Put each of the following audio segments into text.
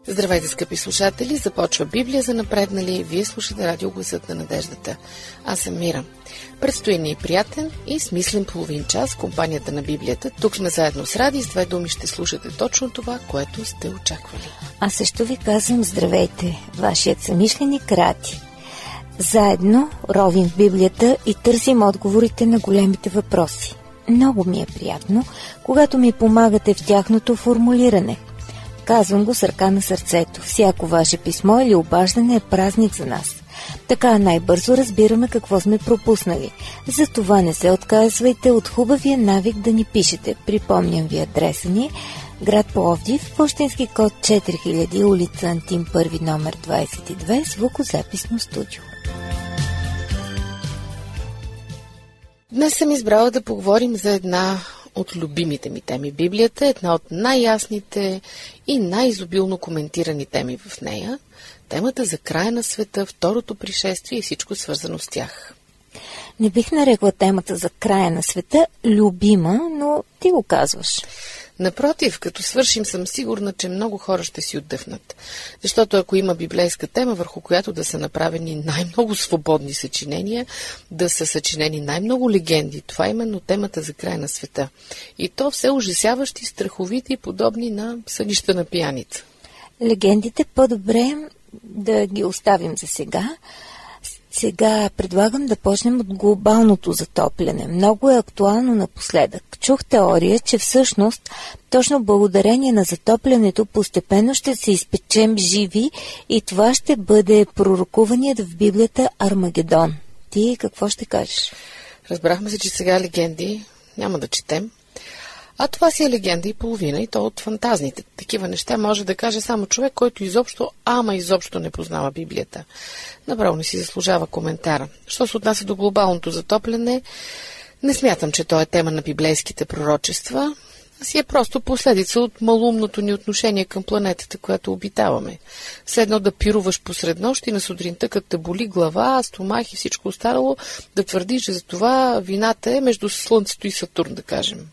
Здравейте, скъпи слушатели! Започва Библия за напреднали. Вие слушате радио Гласът на надеждата. Аз съм Мира. Предстои ни приятен и смислен половин час в компанията на Библията. Тук сме заедно с Ради. С две думи ще слушате точно това, което сте очаквали. Аз също ви казвам здравейте, вашият съмишленик Ради. Заедно ровим в Библията и търсим отговорите на големите въпроси. Много ми е приятно, когато ми помагате в тяхното формулиране. Казвам го с ръка на сърцето. Всяко ваше писмо или обаждане е празник за нас. Така най-бързо разбираме какво сме пропуснали. Затова не се отказвайте от хубавия навик да ни пишете. Припомням ви адреса ни: град Пловдив, пощенски код 4000, улица Антим 1, номер 22, звукозаписно студио. Днес съм избрала да поговорим за една от любимите ми теми. Библията е една от най-ясните и най-изобилно коментирани теми в нея. Темата за края на света, второто пришествие и всичко свързано с тях. Не бих нарекла темата за края на света любима, но ти го казваш. Напротив, като свършим, съм сигурна, че много хора ще си отдъхнат. Защото ако има библейска тема, върху която да са направени най-много свободни съчинения, да са съчинени най-много легенди, това е именно темата за края на света. И то все ужасяващи, страховити и подобни на сънища на пияница. Легендите по-добре да ги оставим за сега. Сега предлагам да почнем от глобалното затопляне. Много е актуално напоследък. Чух теория, че всъщност точно благодарение на затоплянето постепенно ще се изпечем живи и това ще бъде пророкуваният в Библията Армагедон. Ти какво ще кажеш? Разбрахме се, че сега легенди няма да четем. А това си е легенда и половина, и то от фантазните. Такива неща може да каже само човек, който изобщо не познава Библията. Направо не си заслужава коментара. Що се отнася до глобалното затопляне, не смятам, че то е тема на библейските пророчества, а си е просто последица от малумното ни отношение към планетата, която обитаваме. Все едно да пируваш посред нощ и на сутринта, като те боли глава, стомах и всичко останало, да твърдиш, че за това вината е между Слънцето и Сатурн, да кажем.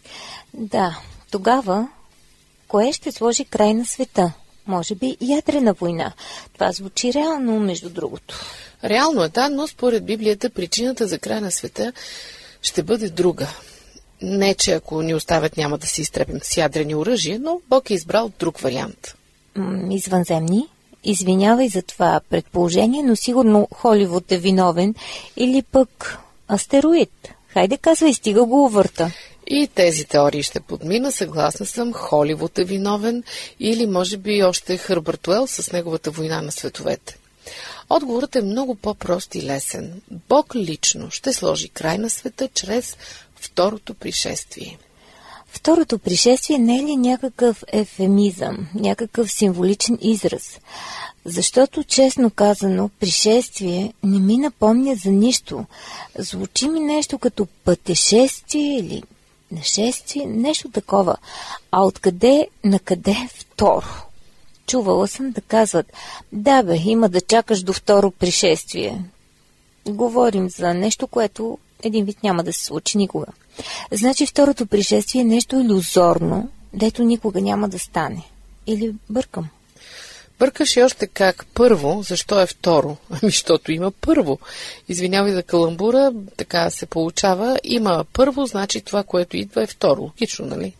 Да, тогава кое ще сложи край на света? Може би ядрена война. Това звучи реално, между другото. Реално е, да, но според Библията причината за край на света ще бъде друга. Не, че ако ни оставят няма да се изтребим с ядрени оръжия, но Бог е избрал друг вариант. Извънземни? Извинявай за това предположение, но сигурно Холивуд е виновен или пък астероид. Хайде, казвай, стига го увърта. И тези теории ще подмина, съгласна съм, Холивуд е виновен или може би още Хърбърт Уелс с неговата война на световете. Отговорът е много по-прост и лесен. Бог лично ще сложи край на света чрез второто пришествие. Второто пришествие не е ли някакъв ефемизъм, някакъв символичен израз? Защото, честно казано, пришествие не ми напомня за нищо. Звучи ми нещо като пътешествие или нашествие, нещо такова. А откъде накъде второ? Чувала съм да казват: да бе, има да чакаш до второ пришествие. Говорим за нещо, което един вид няма да се случи никога. Значи второто пришествие е нещо илюзорно, дето никога няма да стане. Или бъркам? Бъркаш и още как. Първо, защо е второ? Защото има първо. Извинявай за каламбура, така се получава. Има първо, значи това, което идва е второ. Логично, нали?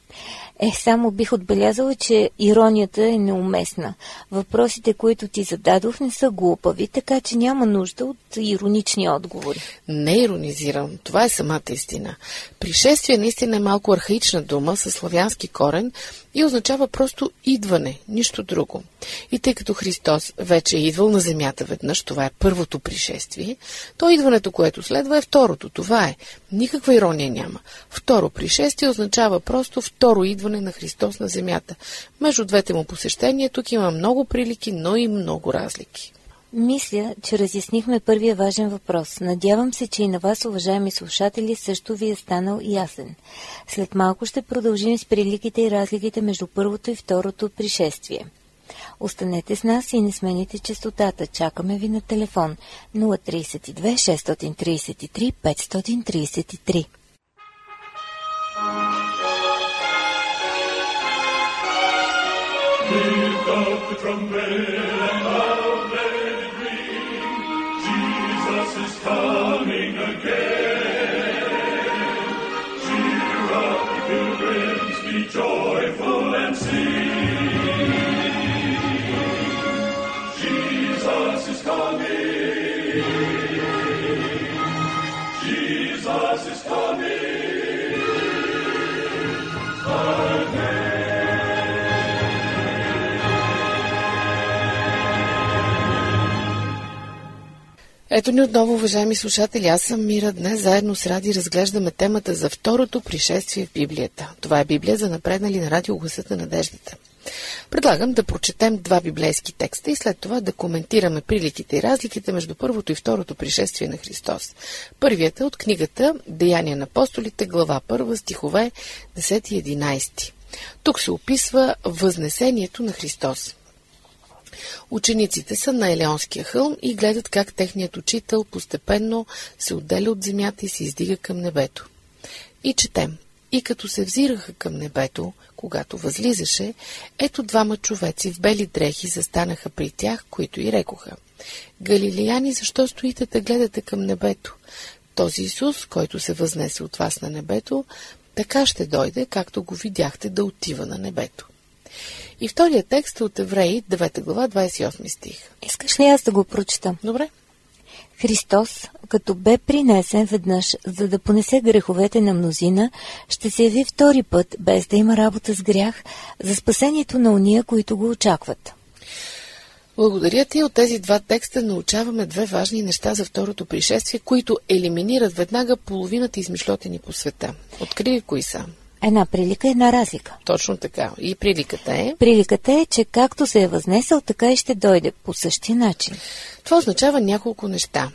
Само бих отбелязала, че иронията е неуместна. Въпросите, които ти зададох, не са глупави, така че няма нужда от иронични отговори. Не иронизирам. Това е самата истина. Пришествие наистина е малко архаична дума със славянски корен и означава просто идване, нищо друго. И тъй като Христос вече е идвал на земята веднъж, това е първото пришествие, то идването, което следва, е второто. Това е. Никаква ирония няма. Второ пришествие означава просто второ идване на Христос на земята. Между двете му посещения тук има много прилики, но и много разлики. Мисля, че разяснихме първия важен въпрос. Надявам се, че и на вас, уважаеми слушатели, също ви е станал ясен. След малко ще продължим с приликите и разликите между първото и второто пришествие. Останете с нас и не смените честотата. Чакаме ви на телефон 032 633 533. Lift from vale and out let it ring. Jesus is coming again. Cheer up, pilgrims, be joyful and sing. Jesus is coming. Jesus is coming. Again. Ето ни отново, уважаеми слушатели, аз съм Мира. Днес заедно с Ради разглеждаме темата за второто пришествие в Библията. Това е Библия за напреднали на радио Гласът на надеждата. Предлагам да прочетем два библейски текста и след това да коментираме приликите и разликите между първото и второто пришествие на Христос. Първият е от книгата Деяния на апостолите, глава 1, стихове 10 и 11. Тук се описва възнесението на Христос. Учениците са на Елеонския хълм и гледат как техният учител постепенно се отделя от земята и се издига към небето. И четем: и като се взираха към небето, когато възлизаше, ето двама човеци в бели дрехи застанаха при тях, които и рекоха: Галилеяни, защо стоите да гледате към небето? Този Исус, който се възнесе от вас на небето, така ще дойде, както го видяхте да отива на небето. И вторият текст е от Евреи, 9 глава, 28 стих. Искаш ли аз да го прочета? Добре. Христос, като бе принесен веднъж, за да понесе греховете на мнозина, ще се яви втори път, без да има работа с грях, за спасението на уния, които го очакват. Благодаря ти. От тези два текста научаваме две важни неща за второто пришествие, които елиминират веднага половината измишлотини по света. Открили кои са? Една прилика, една разлика. Точно така. И приликата е? Приликата е, че както се е възнесъл, така и ще дойде по същия начин. Това означава няколко неща.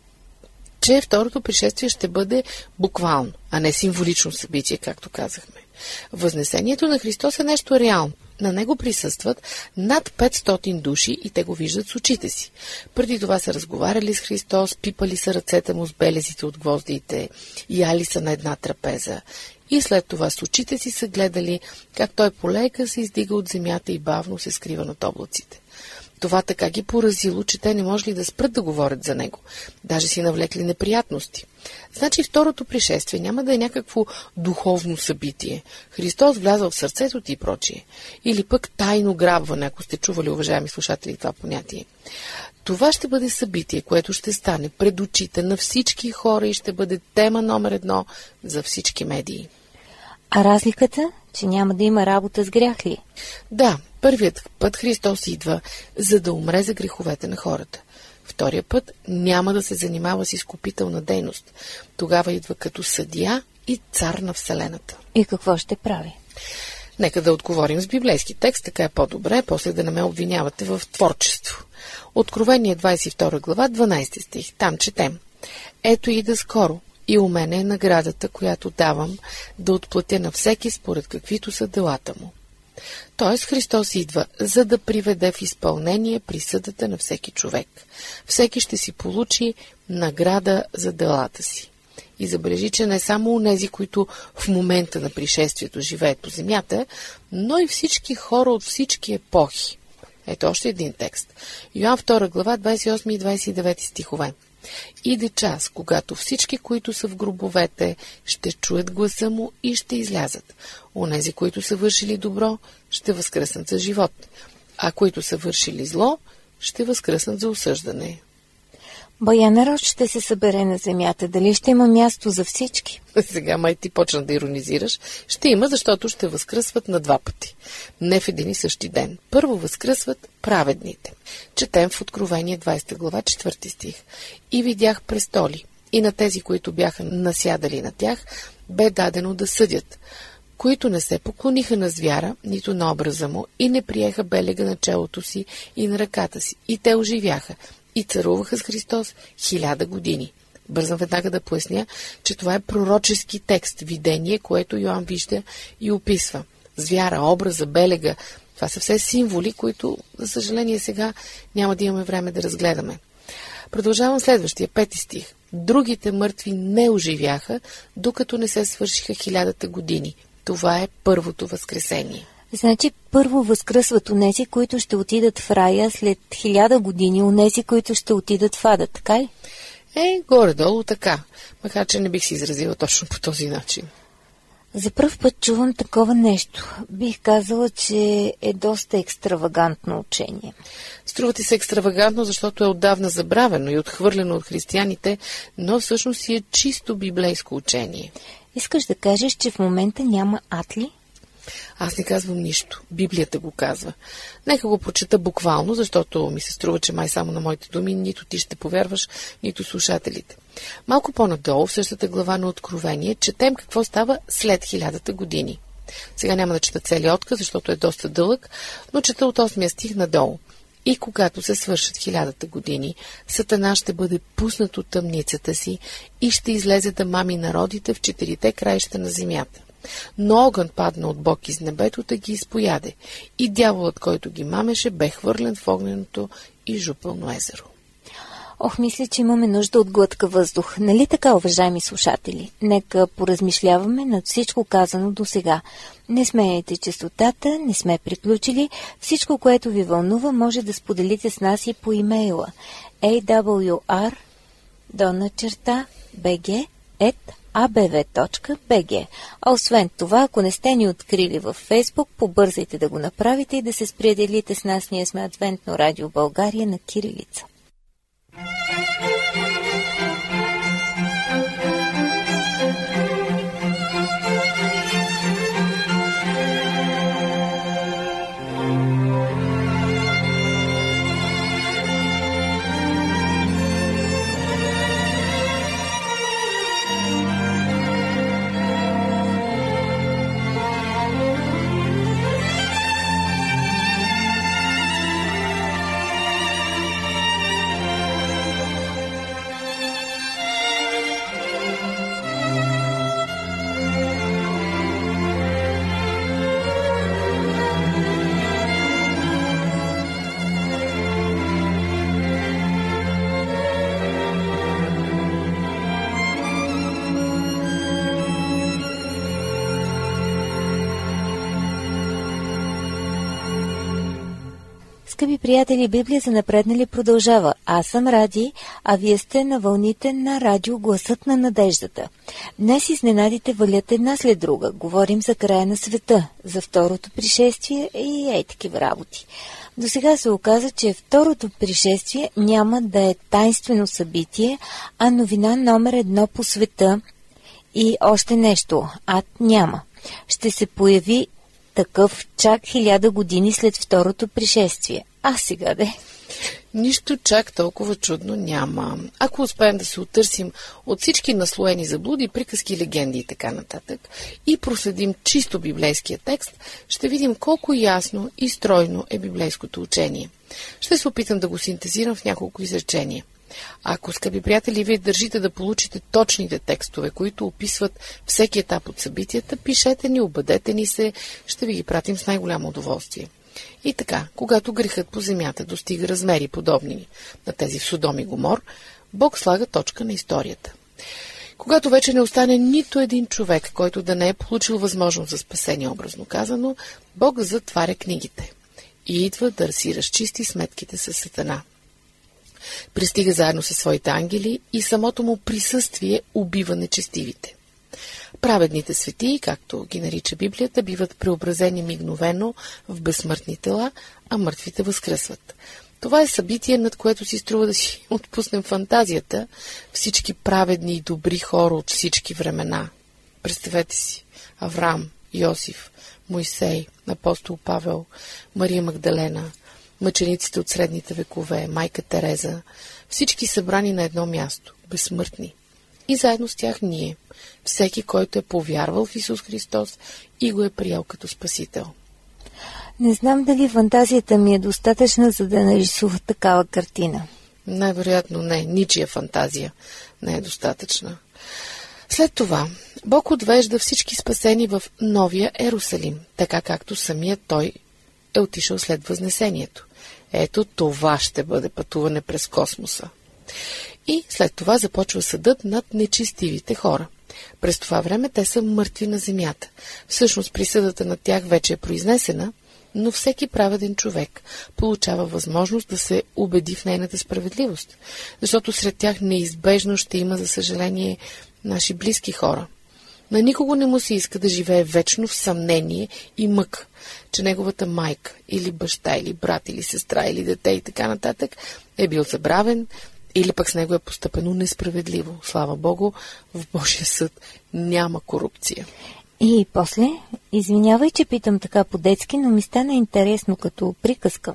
Че второто пришествие ще бъде буквално, а не символично събитие, както казахме. Възнесението на Христос е нещо реално. На него присъстват над 500 души и те го виждат с очите си. Преди това са разговаряли с Христос, пипали са ръцете му с белезите от гвоздиите, яли са на една трапеза. И след това с очите си са гледали как той полека се издига от земята и бавно се скрива над облаците. Това така ги поразило, че те не можели да спрат да говорят за него. Даже си навлекли неприятности. Значи второто пришествие няма да е някакво духовно събитие. Христос влязъл в сърцето ти и прочие. Или пък тайно грабване, ако сте чували, уважаеми слушатели, това понятие. Това ще бъде събитие, което ще стане пред очите на всички хора и ще бъде тема номер 1 за всички медии. А разликата, че няма да има работа с грях ли? Да, първият път Христос идва, за да умре за греховете на хората. Втория път няма да се занимава с изкупителна дейност. Тогава идва като съдия и цар на Вселената. И какво ще прави? Нека да отговорим с библейски текст, така е по-добре, после да не ме обвинявате в творчество. Откровение 22 глава, 12 стих. Там четем: ето ида скоро, и у мене е наградата, която давам, да отплатя на всеки според каквито са делата му. Тоест Христос идва, за да приведе в изпълнение присъдата на всеки човек. Всеки ще си получи награда за делата си. И забележи, че не само онези, които в момента на пришествието живеят по земята, но и всички хора от всички епохи. Ето още един текст. Йоан 2 глава, 28 и 29 стихове. Иде час, когато всички, които са в гробовете, ще чуят гласа му и ще излязат. Онези, които са вършили добро, ще възкръснат за живот, а които са вършили зло, ще възкръснат за осъждане. Бая народ ще се събере на земята. Дали ще има място за всички? Сега май ти почна да иронизираш. Ще има, защото ще възкръсват на два пъти. Не в един и същи ден. Първо възкръсват праведните. Четем в Откровение 20 глава 4 стих. И видях престоли, и на тези, които бяха насядали на тях, бе дадено да съдят, които не се поклониха на звяра, нито на образа му, и не приеха белега на челото си и на ръката си. И те оживяха и царуваха с Христос 1000 години. Бързам веднага да поясня, че това е пророчески текст, видение, което Йоан вижда и описва. Звяра, образа, белега, това са все символи, които, за съжаление, сега няма да имаме време да разгледаме. Продължавам следващия, 5 стих. Другите мъртви не оживяха, докато не се свършиха 1000 години. Това е първото възкресение. Значи първо възкръсват онези, които ще отидат в рая, след 1000 години онези, които ще отидат в ада, така ли? Горе-долу така, макар че не бих се изразила точно по този начин. За пръв път чувам такова нещо. Бих казала, че е доста екстравагантно учение. Струва ти се екстравагантно, защото е отдавна забравено и отхвърлено от християните, но всъщност си е чисто библейско учение. Искаш да кажеш, че в момента няма ад ли? Аз не казвам нищо. Библията го казва. Нека го прочета буквално, защото ми се струва, че май само на моите думи нито ти ще повярваш, нито слушателите. Малко по-надолу, в същата глава на Откровение, четем какво става след 1000 години. Сега няма да чета целият отказ, защото е доста дълъг, но чета от 8 стих надолу. И когато се свършат 1000 години, Сатана ще бъде пуснат от тъмницата си и ще излезе да мами народите в 4 краища на земята. Но огън падна от Бог из небето да ги изпояде, и дяволът, който ги мамеше, бе хвърлен в огненото и жупълно езеро. Мисля, че имаме нужда от глътка въздух. Нали така, уважаеми слушатели? Нека поразмишляваме над всичко казано до сега. Не сменяйте честотата, не сме приключили. Всичко, което ви вълнува, може да споделите с нас и по имейла awr.bg@abv.bg. А освен това, ако не сте ни открили във Фейсбук, побързайте да го направите и да се споделите с нас. Ние сме Адвентно радио България на кирилица. Скъпи приятели, Библия за напреднали продължава. Аз съм Ради, а вие сте на вълните на радио Гласът на надеждата. Днес изненадите валят една след друга. Говорим за края на света, за второто пришествие и такива работи. До сега се оказа, че второто пришествие няма да е тайнствено събитие, а новина номер 1 по света. И още нещо, ад няма. Ще се появи такъв чак 1000 години след второто пришествие. Сега де? Нищо чак толкова чудно няма. Ако успеем да се отърсим от всички наслоени заблуди, приказки, легенди и така нататък и проследим чисто библейския текст, ще видим колко ясно и стройно е библейското учение. Ще се опитам да го синтезирам в няколко изречения. Ако, скъпи приятели, вие държите да получите точните текстове, които описват всеки етап от събитията, пишете ни, обадете ни се, ще ви ги пратим с най-голямо удоволствие. И така, когато грехът по земята достига размери подобни на тези в Содом и Гомор, Бог слага точка на историята. Когато вече не остане нито един човек, който да не е получил възможност за спасение, образно казано, Бог затваря книгите и идва да си разчисти сметките с Сатана. Пристига заедно със своите ангели и самото му присъствие убива нечестивите. Праведните светии, както ги нарича Библията, биват преобразени мигновено в безсмъртни тела, а мъртвите възкръсват. Това е събитие, над което си струва да си отпуснем фантазията. Всички праведни и добри хора от всички времена. Представете си Авраам, Йосиф, Мойсей, апостол Павел, Мария Магдалена, мъчениците от средните векове, майка Тереза, всички събрани на едно място, безсмъртни. И заедно с тях ние, всеки, който е повярвал в Исус Христос и го е приел като Спасител. Не знам дали фантазията ми е достатъчна, за да нарисува такава картина. Най-вероятно не, ничия фантазия не е достатъчна. След това Бог отвежда всички спасени в Новия Ерусалим, така както самият Той е отишъл след Възнесението. Ето това ще бъде пътуване през космоса. И след това започва съдът над нечестивите хора. През това време те са мъртви на земята. Всъщност присъдата на тях вече е произнесена, но всеки праведен човек получава възможност да се убеди в нейната справедливост, защото сред тях неизбежно ще има, за съжаление, наши близки хора. На никого не му се иска да живее вечно в съмнение и мък, че неговата майка или баща, или брат, или сестра, или дете и така нататък е бил забравен, или пък с него е постъпено несправедливо. Слава Богу, в Божия съд няма корупция. И после, извинявай, че питам така по-детски, но ми стана интересно като приказка.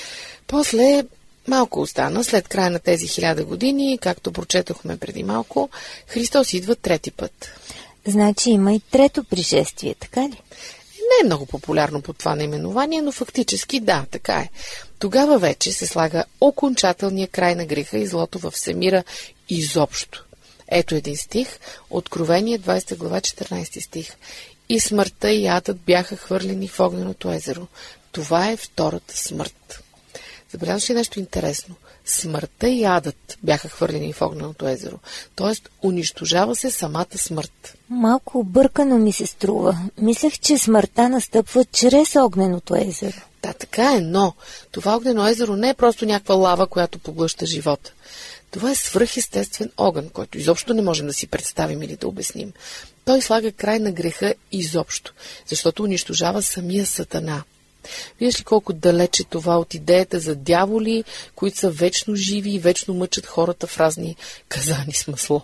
После малко остана, след края на тези 1000 години, както прочетохме преди малко, Христос идва трети път. Значи има и трето пришествие, така ли? Не е много популярно по това наименование, но фактически да, така е. Тогава вече се слага окончателния край на греха и злото във всемира изобщо. Ето един стих, Откровение 20 глава 14 стих. И смъртта и адът бяха хвърлени в огненото езеро. Това е втората смърт. Забелязваш ли нещо интересно? Смъртта и адът бяха хвърлени в огненото езеро. Тоест, унищожава се самата смърт. Малко объркано ми се струва. Мислех, че смъртта настъпва чрез огненото езеро. Да, така е, но това огнено езеро не е просто някаква лава, която поглъща живота. Това е свръхестествен огън, който изобщо не можем да си представим или да обясним. Той слага край на греха изобщо, защото унищожава самия Сатана. Виждаш ли колко далече това от идеята за дяволи, които са вечно живи и вечно мъчат хората в разни казани с масло?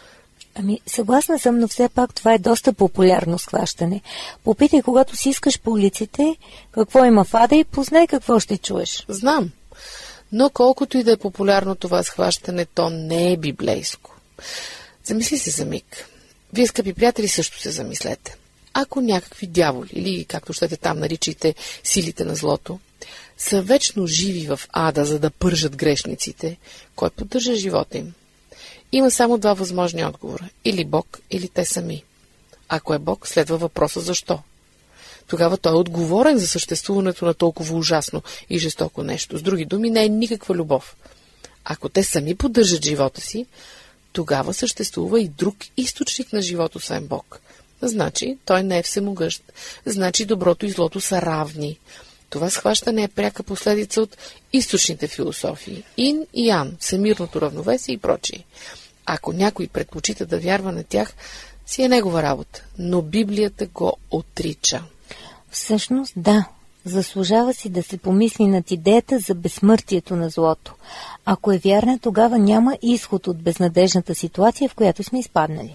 Ами, съгласна съм, но все пак това е доста популярно схващане. Попитай, когато си искаш по улиците, какво има в ада и познай какво ще чуеш. Знам, но колкото и да е популярно това схващане, то не е библейско. Замисли се за миг. Вие, скъпи приятели, също се замислете. Ако някакви дяволи, или както щете там наричайте силите на злото, са вечно живи в ада, за да пържат грешниците, кой поддържа живота им? Има само два възможни отговора. Или Бог, или те сами. Ако е Бог, следва въпроса защо. Тогава той е отговорен за съществуването на толкова ужасно и жестоко нещо. С други думи, не е никаква любов. Ако те сами поддържат живота си, тогава съществува и друг източник на живота, освен Бог. Значи, той не е всемогъщ. Значи, доброто и злото са равни. Това схващане е пряка последица от източните философии. Ин и Ян, всемирното равновесие и прочие. Ако някой предпочита да вярва на тях, си е негова работа. Но Библията го отрича. Всъщност, да. Заслужава си да се помисли над идеята за безсмъртието на злото. Ако е вярна, тогава няма изход от безнадежната ситуация, в която сме изпаднали.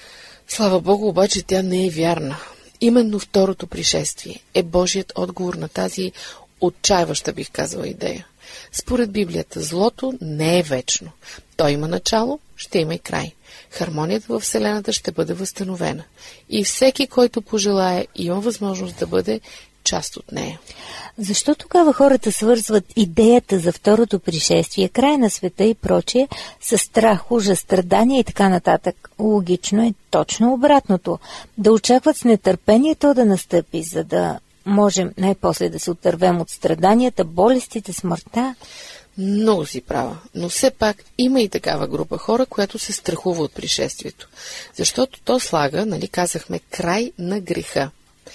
Слава Богу, обаче тя не е вярна. Именно второто пришествие е Божият отговор на тази отчаиваща, бих казала, идея. Според Библията, злото не е вечно. То има начало, ще има и край. Хармонията във Вселената ще бъде възстановена. И всеки, който пожелае, има възможност да бъде част от нея. Защо тогава хората свързват идеята за второто пришествие, край на света и прочие, с страх, ужас, страдания и така нататък? Логично е точно обратното. Да очакват с нетърпение то да настъпи, за да можем най-после да се отървем от страданията, болестите, смъртта. Много си права, но все пак има и такава група хора, която се страхува от пришествието. Защото то слага, нали казахме, край на греха.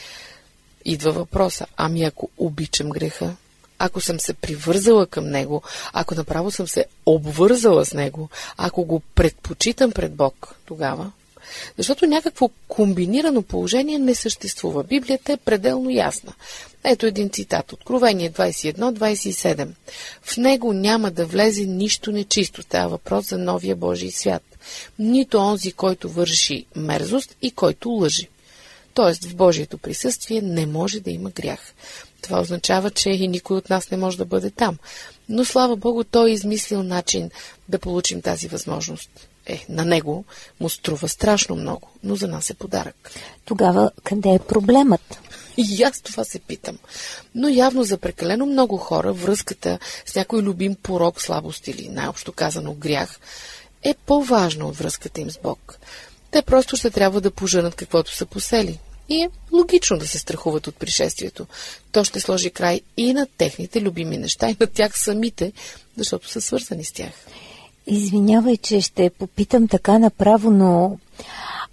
Идва въпроса, ами ако обичам греха, ако съм се привързала към него, ако направо съм се обвързала с него, ако го предпочитам пред Бог, тогава. Защото някакво комбинирано положение не съществува. Библията е пределно ясна. Ето един цитат. Откровение 21-27. В него няма да влезе нищо нечисто. Става въпрос за новия Божий свят. Нито онзи, който върши мерзост и който лъжи. Тоест в Божието присъствие не може да има грях. Това означава, че и никой от нас не може да бъде там. Но слава Богу, той е измислил начин да получим тази възможност. На него му струва страшно много, но за нас е подарък. Тогава къде е проблемът? И аз това се питам. Но явно за прекалено много хора връзката с някой любим порок, слабост или най-общо казано грях е по-важна от връзката им с Бог. Те просто ще трябва да поженат каквото са посели. И е логично да се страхуват от пришествието. То ще сложи край и на техните любими неща, и на тях самите, защото са свързани с тях. Извинявай, че ще попитам така направо, но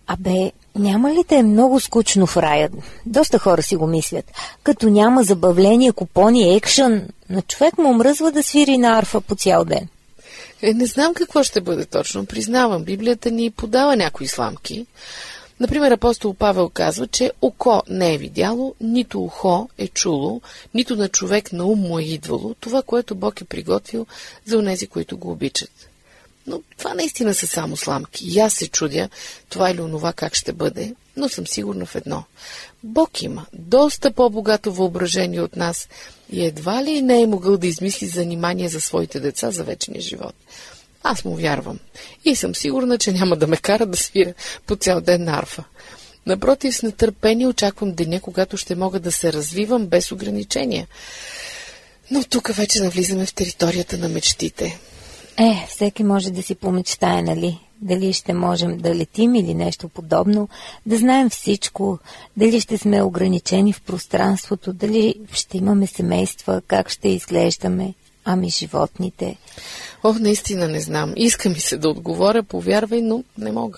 Няма ли да е много скучно в рая? Доста хора си го мислят. Като няма забавление, купони, екшън, на човек му мръзва да свири на арфа по цял ден. Не знам какво ще бъде точно. Признавам, Библията ни подава някои сламки. Например, апостол Павел казва, че око не е видяло, нито ухо е чуло, нито на човек на ум му е идвало това, което Бог е приготвил за онези, които го обичат. Но това наистина са само сламки. И аз се чудя това или онова как ще бъде, но съм сигурна в едно. Бог има доста по-богато въображение от нас и едва ли не е могъл да измисли занимание за своите деца за вечния живот. Аз му вярвам и съм сигурна, че няма да ме кара да свиря по цял ден на арфа. Напротив, с нетърпение очаквам деня, когато ще мога да се развивам без ограничения. Но тук вече навлизаме в територията на мечтите. Всеки може да си помечтае, нали? Дали ще можем да летим или нещо подобно, да знаем всичко, дали ще сме ограничени в пространството, дали ще имаме семейства, как ще изглеждаме, животните. Наистина не знам. Иска ми се да отговоря, повярвай, но не мога.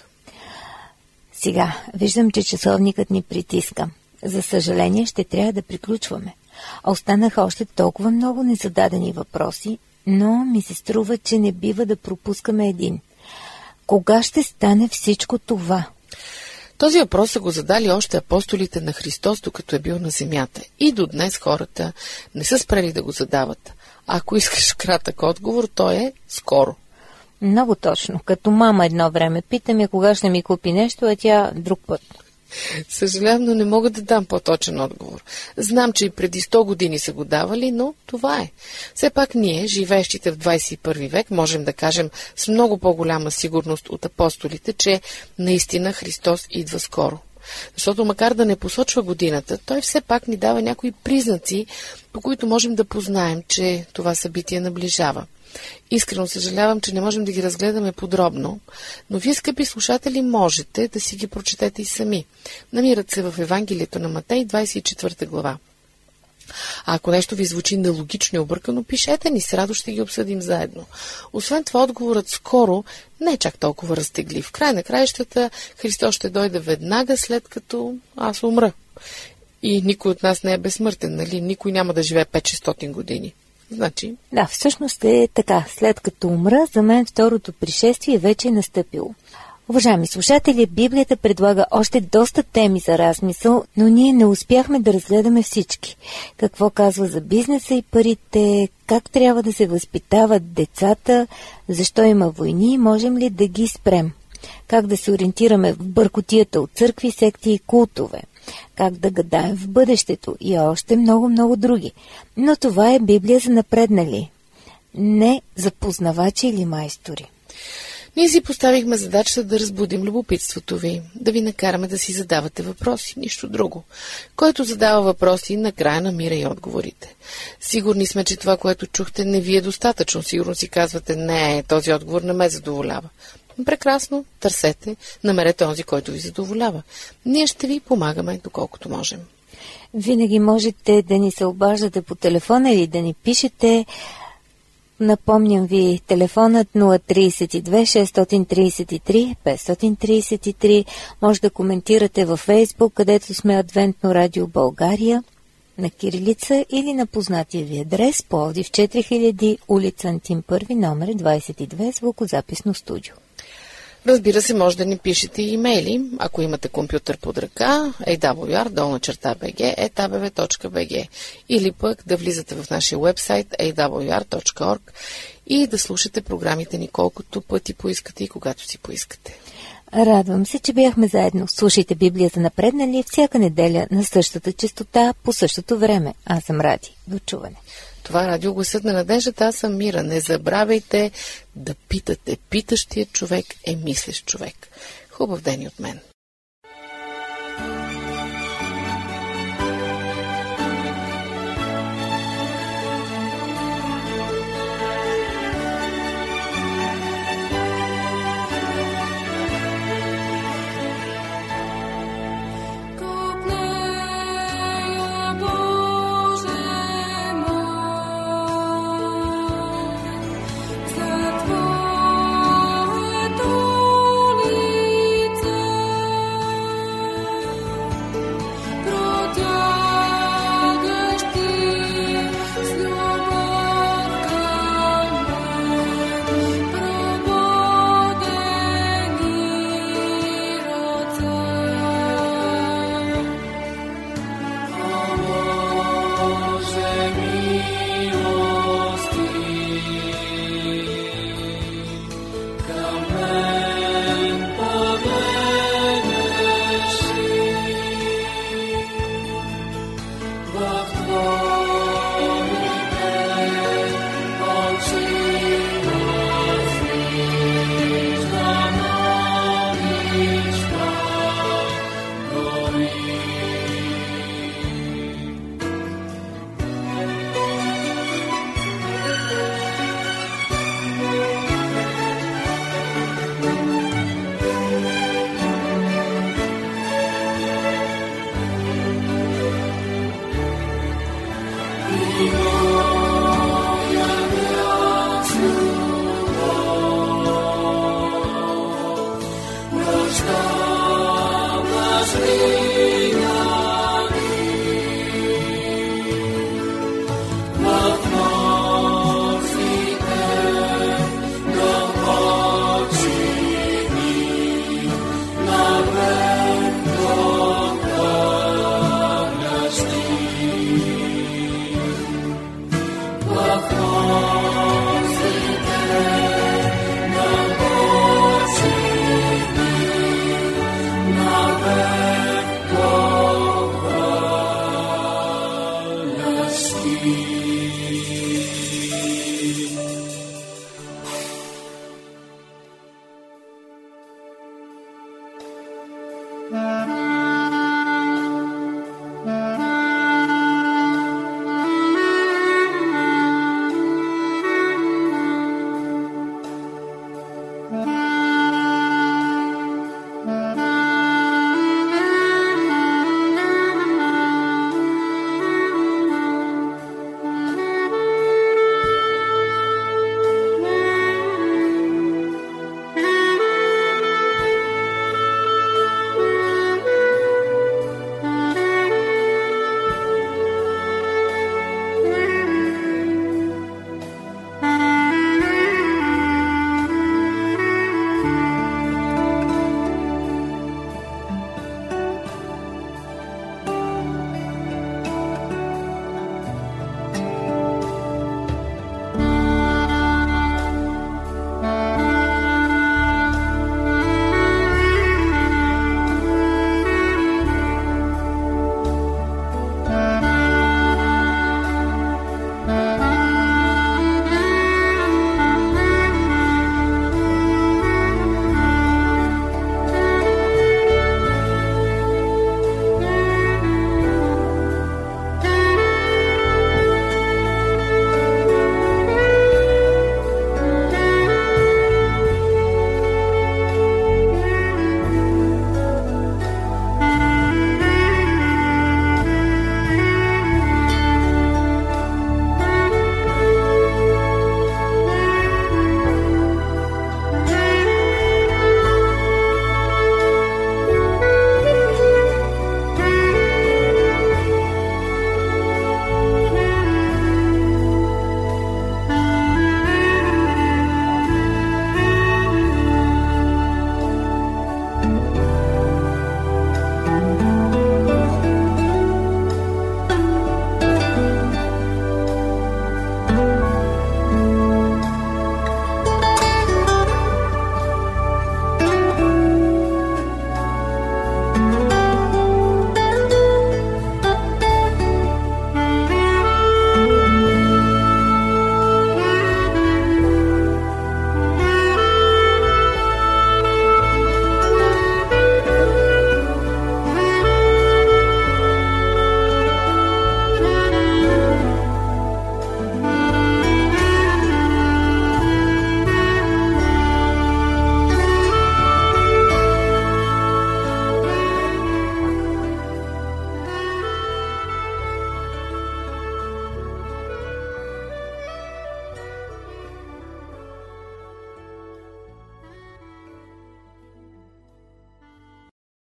Сега, виждам, че часовникът ни притиска. За съжаление, ще трябва да приключваме. Останаха още толкова много незададени въпроси, но ми се струва, че не бива да пропускаме един. Кога ще стане всичко това? Този въпрос са го задали още апостолите на Христос, докато е бил на земята. И до днес хората не са спрели да го задават. Ако искаш кратък отговор, то е скоро. Много точно. Като мама едно време питаме кога ще ми купи нещо, а тя друг път. Съжалявам, но не мога да дам по-точен отговор. Знам, че и преди 100 години са го давали, но това е. Все пак ние, живеещите в 21 век, можем да кажем с много по-голяма сигурност от апостолите, че наистина Христос идва скоро. Защото макар да не посочва годината, той все пак ни дава някои признаци, по които можем да познаем, че това събитие наближава. Искрено съжалявам, че не можем да ги разгледаме подробно, но вие, скъпи слушатели, можете да си ги прочетете и сами. Намират се в Евангелието на Матей, 24 глава. А ако нещо ви звучи нелогично и объркано, пишете ни, с радост ще ги обсъдим заедно. Освен това, отговорът скоро не е чак толкова разтеглив. В край на краищата Христос ще дойде веднага, след като аз умра. И никой от нас не е безсмъртен, нали? Никой няма да живее 500-600 години. Значи... Да, всъщност е така. След като умра, за мен второто пришествие вече е настъпило. Уважаеми слушатели, Библията предлага още доста теми за размисъл, но ние не успяхме да разгледаме всички. Какво казва за бизнеса и парите, как трябва да се възпитават децата, защо има войни и можем ли да ги спрем, как да се ориентираме в бъркотията от църкви, секти и култове, как да гадаем в бъдещето и още много други. Но това е Библия за напреднали, не за познавачи или майстори. Ние си поставихме задачата да разбудим любопитството ви, да ви накараме да си задавате въпроси, нищо друго. Който задава въпроси, накрая намира и отговорите. Сигурни сме, че това, което чухте, не ви е достатъчно. Сигурно си казвате, не, този отговор не ме задоволява. Прекрасно, търсете, намерете онзи, който ви задоволява. Ние ще ви помагаме, доколкото можем. Винаги можете да ни се обаждате по телефона или да ни пишете. Напомням ви, телефонът 032 633 533. Може да коментирате във Фейсбук, където сме Адвентно радио България, на кирилица или на познатия ви адрес Пловдив 4000, улица Антим 1, номер 22, звукозаписно студио. Разбира се, може да ни пишете и имейли, ако имате компютър под ръка, awr@bg.bg или пък да влизате в нашия уебсайт awr.org и да слушате програмите ни колкото пъти поискате и когато си поискате. Радвам се, че бяхме заедно. Слушайте Библията напреднали всяка неделя на същата честота по същото време. Аз съм Ради. До чуване. Това е радио Гласът на надеждата. Аз съм Мира. Не забравяйте да питате. Питащият човек е мислещ човек. Хубав ден и от мен. Za Twoje